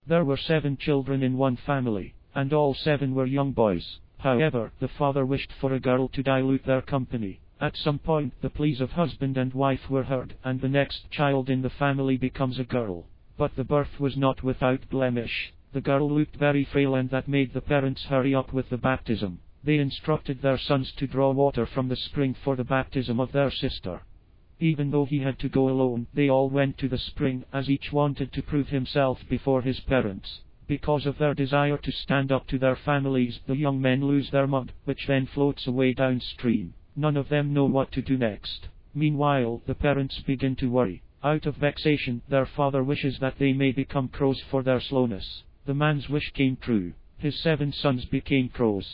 There were 7 children in one family, and all 7 were young boys. However, the father wished for a girl to dilute their company. At some point, the pleas of husband and wife were heard, and the next child in the family becomes a girl. But the birth was not without blemish. The girl looked very frail, and that made the parents hurry up with the baptism. They instructed their sons to draw water from the spring for the baptism of their sister. Even though he had to go alone, they all went to the spring, as each wanted to prove himself before his parents. Because of their desire to stand up to their families, the young men lose their mud, which then floats away downstream. None of them know what to do next. Meanwhile, the parents begin to worry. Out of vexation, their father wishes that they may become crows for their slowness. The man's wish came true. His 7 sons became crows.